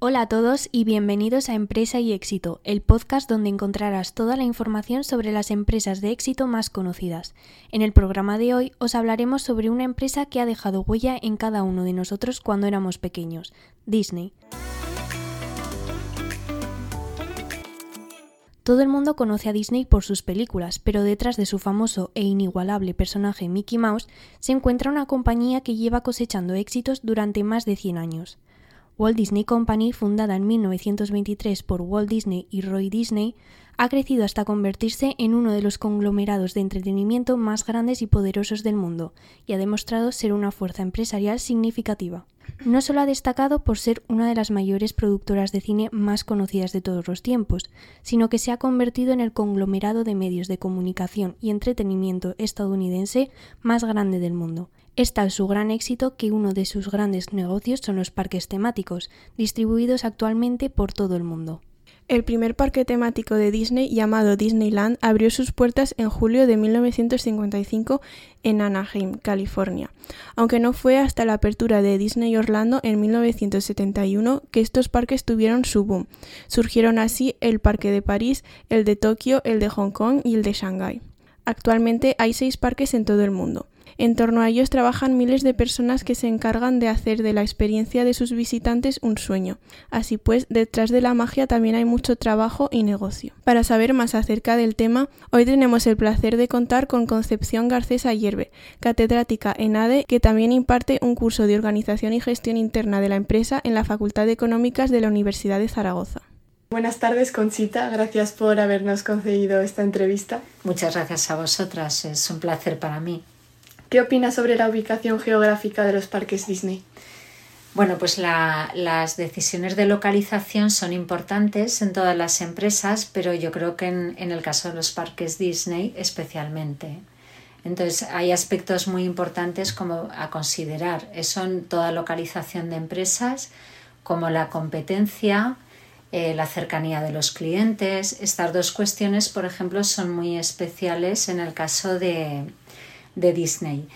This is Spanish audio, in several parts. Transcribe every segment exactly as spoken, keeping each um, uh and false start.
Hola a todos y bienvenidos a Empresa y Éxito, el podcast donde encontrarás toda la información sobre las empresas de éxito más conocidas. En el programa de hoy os hablaremos sobre una empresa que ha dejado huella en cada uno de nosotros cuando éramos pequeños, Disney. Todo el mundo conoce a Disney por sus películas, pero detrás de su famoso e inigualable personaje Mickey Mouse se encuentra una compañía que lleva cosechando éxitos durante más de cien años. Walt Disney Company, fundada en mil novecientos veintitrés por Walt Disney y Roy Disney, ha crecido hasta convertirse en uno de los conglomerados de entretenimiento más grandes y poderosos del mundo, y ha demostrado ser una fuerza empresarial significativa. No solo ha destacado por ser una de las mayores productoras de cine más conocidas de todos los tiempos, sino que se ha convertido en el conglomerado de medios de comunicación y entretenimiento estadounidense más grande del mundo. Es tal su gran éxito que uno de sus grandes negocios son los parques temáticos, distribuidos actualmente por todo el mundo. El primer parque temático de Disney, llamado Disneyland, abrió sus puertas en julio de mil novecientos cincuenta y cinco en Anaheim, California, aunque no fue hasta la apertura de Disney Orlando en mil novecientos setenta y uno que estos parques tuvieron su boom. Surgieron así el Parque de París, el de Tokio, el de Hong Kong y el de Shanghái. Actualmente hay seis parques en todo el mundo. En torno a ellos trabajan miles de personas que se encargan de hacer de la experiencia de sus visitantes un sueño. Así pues, detrás de la magia también hay mucho trabajo y negocio. Para saber más acerca del tema, hoy tenemos el placer de contar con Concepción Garcés Ayerbe, catedrática en A D E, que también imparte un curso de Organización y Gestión Interna de la Empresa en la Facultad de Económicas de la Universidad de Zaragoza. Buenas tardes, Conchita. Gracias por habernos concedido esta entrevista. Muchas gracias a vosotras. Es un placer para mí. ¿Qué opinas sobre la ubicación geográfica de los parques Disney? Bueno, pues la, las decisiones de localización son importantes en todas las empresas, pero yo creo que en, en el caso de los parques Disney especialmente. Entonces hay aspectos muy importantes como a considerar. Son toda localización de empresas, como la competencia, eh, la cercanía de los clientes. Estas dos cuestiones, por ejemplo, son muy especiales en el caso de... de Disney,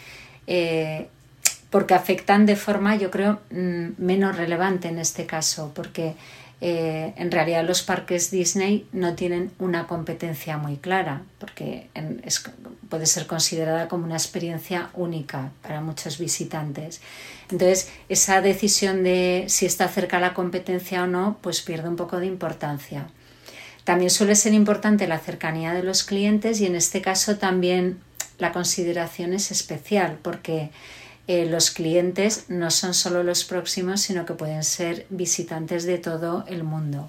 eh, porque afectan de forma, yo creo, menos relevante en este caso, porque eh, en realidad los parques Disney no tienen una competencia muy clara, porque en, es, puede ser considerada como una experiencia única para muchos visitantes. Entonces, esa decisión de si está cerca la competencia o no, pues pierde un poco de importancia. También suele ser importante la cercanía de los clientes y en este caso también la consideración es especial porque eh, los clientes no son solo los próximos, sino que pueden ser visitantes de todo el mundo.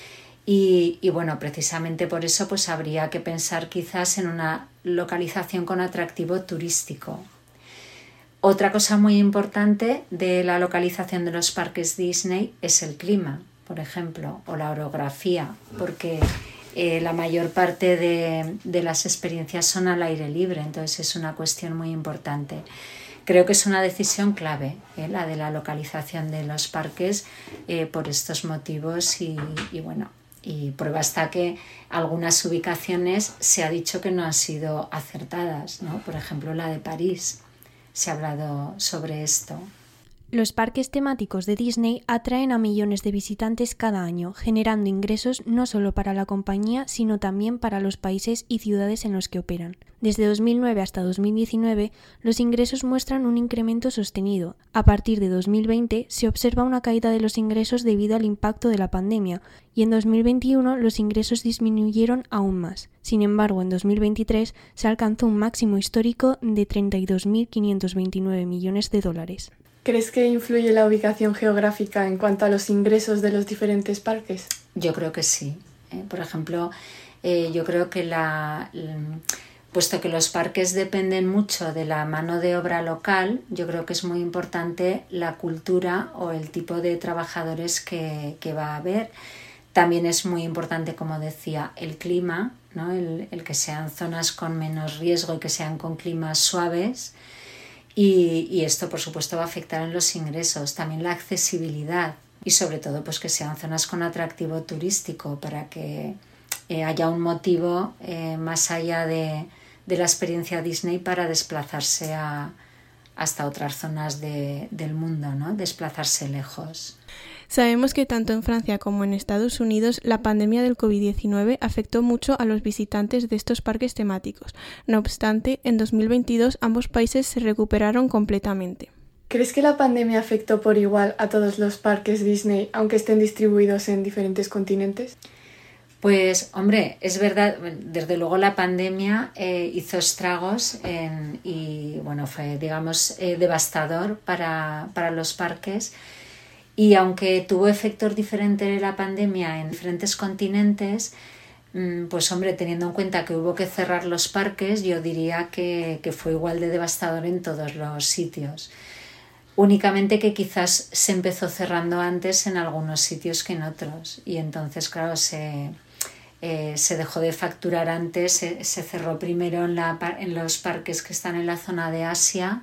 Y, y bueno, precisamente por eso pues habría que pensar quizás en una localización con atractivo turístico. Otra cosa muy importante de la localización de los parques Disney es el clima, por ejemplo, o la orografía, porque Eh, la mayor parte de, de las experiencias son al aire libre, entonces es una cuestión muy importante. Creo que es una decisión clave, eh, la de la localización de los parques eh, por estos motivos y, y bueno, y prueba está que algunas ubicaciones se ha dicho que no han sido acertadas, ¿no? Por ejemplo, la de París, se ha hablado sobre esto. Los parques temáticos de Disney atraen a millones de visitantes cada año, generando ingresos no solo para la compañía, sino también para los países y ciudades en los que operan. Desde dos mil nueve hasta dos mil diecinueve, los ingresos muestran un incremento sostenido. A partir de dos mil veinte, se observa una caída de los ingresos debido al impacto de la pandemia, y en dos mil veintiuno los ingresos disminuyeron aún más. Sin embargo, en dos mil veintitrés se alcanzó un máximo histórico de treinta y dos mil quinientos veintinueve millones de dólares. ¿Crees que influye la ubicación geográfica en cuanto a los ingresos de los diferentes parques? Yo creo que sí. ¿eh? Por ejemplo, eh, yo creo que la, puesto que los parques dependen mucho de la mano de obra local, yo creo que es muy importante la cultura o el tipo de trabajadores que, que va a haber. También es muy importante, como decía, el clima, ¿no? el, el que sean zonas con menos riesgo y que sean con climas suaves. Y, y esto, por supuesto, va a afectar en los ingresos, también la accesibilidad y sobre todo pues que sean zonas con atractivo turístico para que eh, haya un motivo eh, más allá de, de la experiencia Disney para desplazarse a, hasta otras zonas de, del mundo, ¿no? Desplazarse lejos. Sabemos que tanto en Francia como en Estados Unidos la pandemia del covid diecinueve afectó mucho a los visitantes de estos parques temáticos. No obstante, en dos mil veintidós ambos países se recuperaron completamente. ¿Crees que la pandemia afectó por igual a todos los parques Disney, aunque estén distribuidos en diferentes continentes? Pues, hombre, es verdad, desde luego la pandemia eh, hizo estragos en, y, bueno, fue, digamos, eh, devastador para, para los parques. Y aunque tuvo efectos diferentes la pandemia en diferentes continentes, pues hombre, teniendo en cuenta que hubo que cerrar los parques, yo diría que, que fue igual de devastador en todos los sitios. Únicamente que quizás se empezó cerrando antes en algunos sitios que en otros. Y entonces, claro, se, eh, se dejó de facturar antes, se, se cerró primero en, la, en los parques que están en la zona de Asia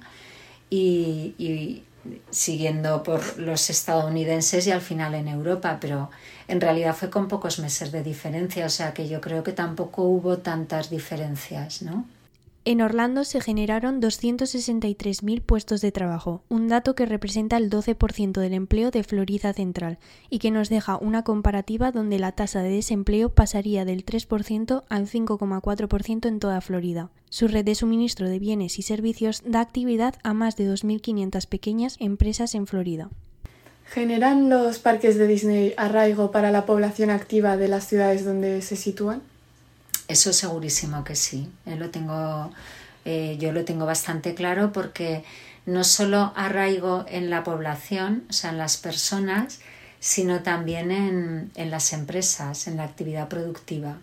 y... y siguiendo por los estadounidenses y al final en Europa, pero en realidad fue con pocos meses de diferencia, o sea que yo creo que tampoco hubo tantas diferencias, ¿no? En Orlando se generaron doscientos sesenta y tres mil puestos de trabajo, un dato que representa el doce por ciento del empleo de Florida Central y que nos deja una comparativa donde la tasa de desempleo pasaría del tres por ciento al cinco coma cuatro por ciento en toda Florida. Su red de suministro de bienes y servicios da actividad a más de dos mil quinientas pequeñas empresas en Florida. ¿Generan los parques de Disney arraigo para la población activa de las ciudades donde se sitúan? Eso segurísimo que sí. Eh, lo tengo, eh, yo lo tengo bastante claro porque no solo arraigo en la población, o sea, en las personas, sino también en, en las empresas, en la actividad productiva.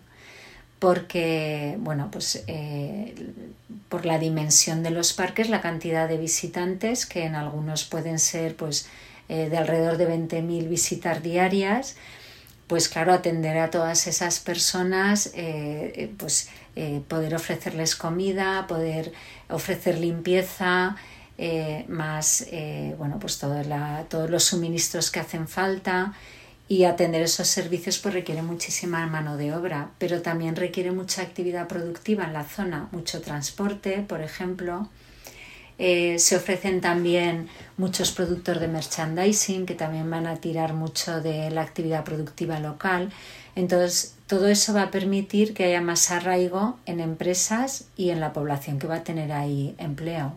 Porque, bueno, pues eh, por la dimensión de los parques, la cantidad de visitantes, que en algunos pueden ser pues, eh, de alrededor de veinte mil visitas diarias, pues claro, atender a todas esas personas, eh, pues eh, poder ofrecerles comida, poder ofrecer limpieza, eh, más eh, bueno, pues todo la, todos los suministros que hacen falta, y atender esos servicios pues requiere muchísima mano de obra, pero también requiere mucha actividad productiva en la zona, mucho transporte, por ejemplo. Eh, se ofrecen también muchos productos de merchandising que también van a tirar mucho de la actividad productiva local. Entonces, todo eso va a permitir que haya más arraigo en empresas y en la población que va a tener ahí empleo.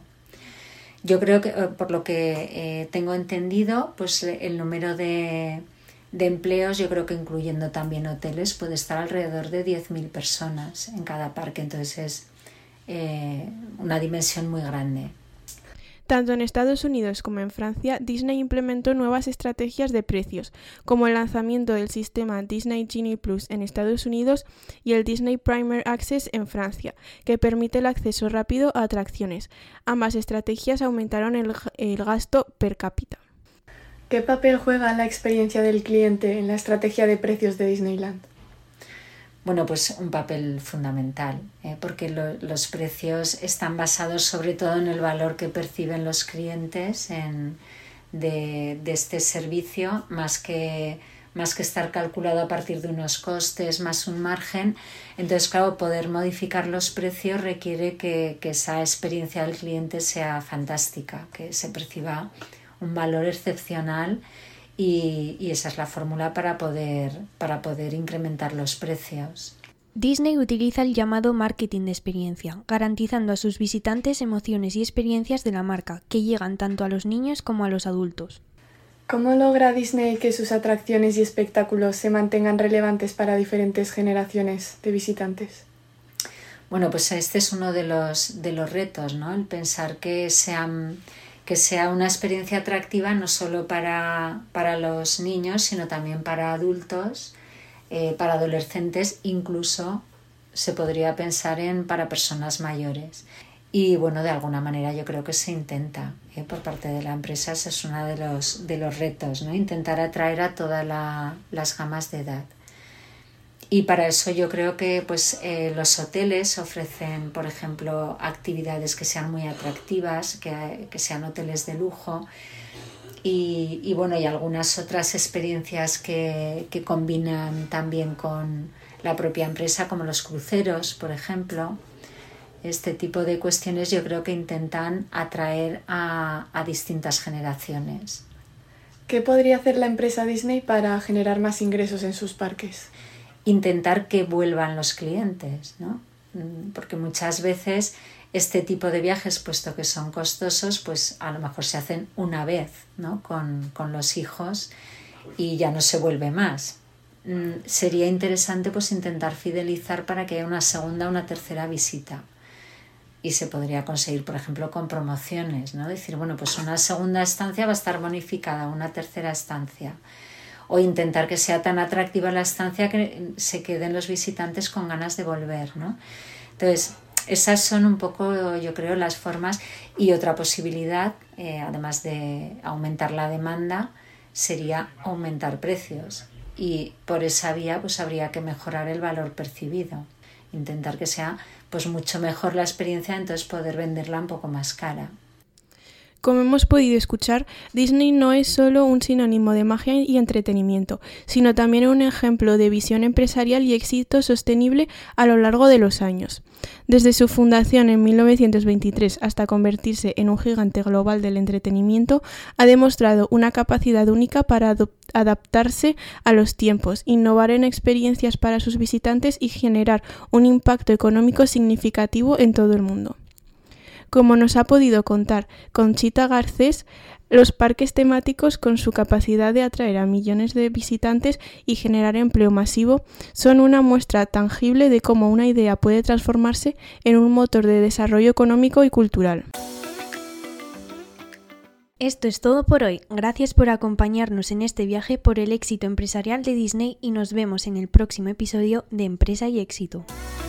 Yo creo que, por lo que eh, tengo entendido, pues el número de, de empleos, yo creo que incluyendo también hoteles, puede estar alrededor de diez mil personas en cada parque. Entonces es eh, una dimensión muy grande. Tanto en Estados Unidos como en Francia, Disney implementó nuevas estrategias de precios, como el lanzamiento del sistema Disney Genie Plus en Estados Unidos y el Disney Premier Access en Francia, que permite el acceso rápido a atracciones. Ambas estrategias aumentaron el, el gasto per cápita. ¿Qué papel juega la experiencia del cliente en la estrategia de precios de Disneyland? Bueno, pues un papel fundamental, ¿eh? porque lo, los precios están basados sobre todo en el valor que perciben los clientes en, de, de este servicio, más que, más que estar calculado a partir de unos costes más un margen. Entonces, claro, poder modificar los precios requiere que, que esa experiencia del cliente sea fantástica, que se perciba un valor excepcional. Y, y esa es la fórmula para poder, para poder incrementar los precios. Disney utiliza el llamado marketing de experiencia, garantizando a sus visitantes emociones y experiencias de la marca, que llegan tanto a los niños como a los adultos. ¿Cómo logra Disney que sus atracciones y espectáculos se mantengan relevantes para diferentes generaciones de visitantes? Bueno, pues este es uno de los, de los retos, ¿no? El pensar que sean... que sea una experiencia atractiva no solo para, para los niños, sino también para adultos, eh, para adolescentes, incluso se podría pensar en para personas mayores. Y bueno, de alguna manera yo creo que se intenta, eh, por parte de la empresa, ese es uno de los, de los retos, ¿no? Intentar atraer a todas la, las gamas de edad. Y para eso yo creo que pues, eh, los hoteles ofrecen, por ejemplo, actividades que sean muy atractivas, que, que sean hoteles de lujo y, y, bueno, y algunas otras experiencias que, que combinan también con la propia empresa, como los cruceros, por ejemplo. Este tipo de cuestiones yo creo que intentan atraer a, a distintas generaciones. ¿Qué podría hacer la empresa Disney para generar más ingresos en sus parques? Intentar que vuelvan los clientes, ¿no? Porque muchas veces este tipo de viajes, puesto que son costosos, pues a lo mejor se hacen una vez, ¿no? con, con los hijos y ya no se vuelve más. Sería interesante pues intentar fidelizar para que haya una segunda o una tercera visita. Y se podría conseguir, por ejemplo, con promociones, ¿no? Decir, bueno, pues una segunda estancia va a estar bonificada, una tercera estancia. O intentar que sea tan atractiva la estancia que se queden los visitantes con ganas de volver, ¿no? Entonces, esas son un poco, yo creo, las formas. Y otra posibilidad, eh, además de aumentar la demanda, sería aumentar precios. Y por esa vía pues habría que mejorar el valor percibido. Intentar que sea pues mucho mejor la experiencia, entonces poder venderla un poco más cara. Como hemos podido escuchar, Disney no es solo un sinónimo de magia y entretenimiento, sino también un ejemplo de visión empresarial y éxito sostenible a lo largo de los años. Desde su fundación en mil novecientos veintitrés hasta convertirse en un gigante global del entretenimiento, ha demostrado una capacidad única para adaptarse a los tiempos, innovar en experiencias para sus visitantes y generar un impacto económico significativo en todo el mundo. Como nos ha podido contar Conchita Garcés, los parques temáticos, con su capacidad de atraer a millones de visitantes y generar empleo masivo, son una muestra tangible de cómo una idea puede transformarse en un motor de desarrollo económico y cultural. Esto es todo por hoy. Gracias por acompañarnos en este viaje por el éxito empresarial de Disney y nos vemos en el próximo episodio de Empresa y Éxito.